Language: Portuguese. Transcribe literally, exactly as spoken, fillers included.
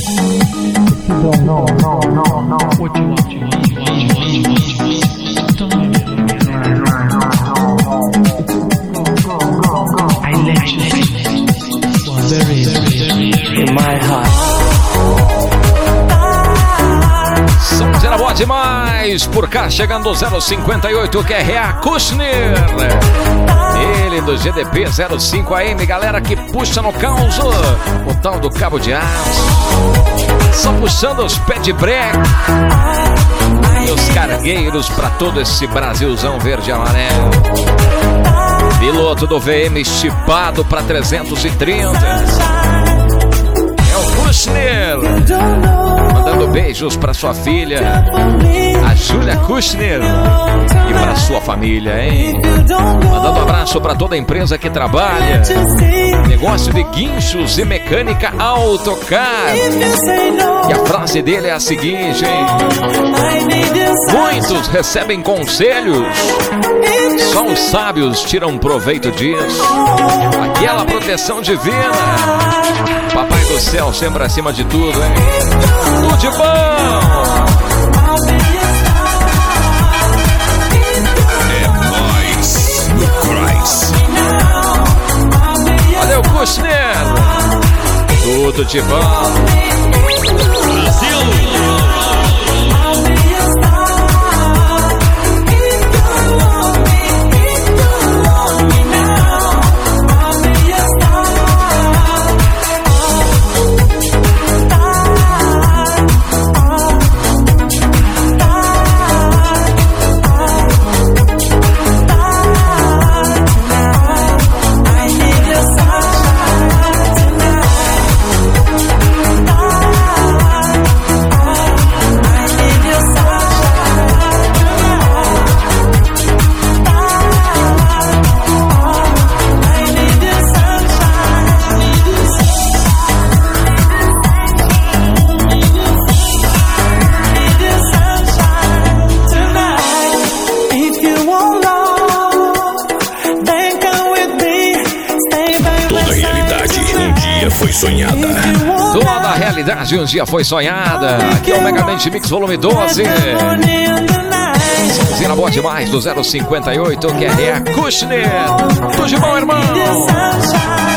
No, no, no, no, no. What you want, you want, you want, you want, you want, you want. Don't let me I let you very, very, very in my heart. Somos era boa demais. Por cá chegando o zero cinquenta e oito Q R A Kushner. Ele do G D P zero cinco A M, galera que puxa no caos o tal do cabo de aço. Só puxando os pés de break. E os cargueiros pra todo esse Brasilzão verde e amarelo. Piloto do V M chipado pra trezentos e trinta. É o Kushner. Mandando beijos pra sua filha, a Júlia Kushner. E pra sua família, hein? Mandando um abraço pra toda a empresa que trabalha negócio de guinchos e mecânica Autocar. E a frase dele é a seguinte, hein? Muitos recebem conselhos, só os sábios tiram proveito disso. Aquela proteção divina, Papai do céu sempre acima de tudo, hein? Tudo de bom! Valeu, Kushner! Tudo de bom! Brasil! Sonhada. Toda a realidade um dia foi sonhada. Aqui é o Megamente Mix Volume doze. Zina boa demais do zero cinquenta e oito Q R A Kushner. Tudo de bom, irmão?